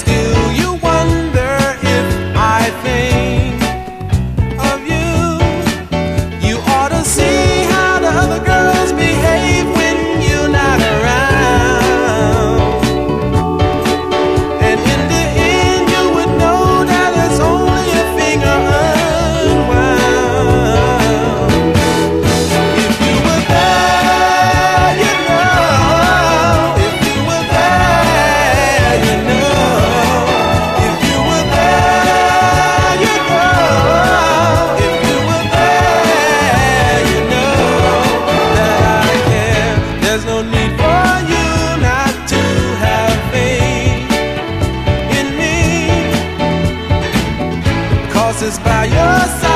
Still you wonder if I think of you. You ought to see how the other girls behave when you're not around. And in the end you would know that it's only a finger unwound. If you were there, you know. If you were there, you know. If you were there, you know. If you were there, you know that I care. There's no need for you not to have faith in me, 'cause it's by your side.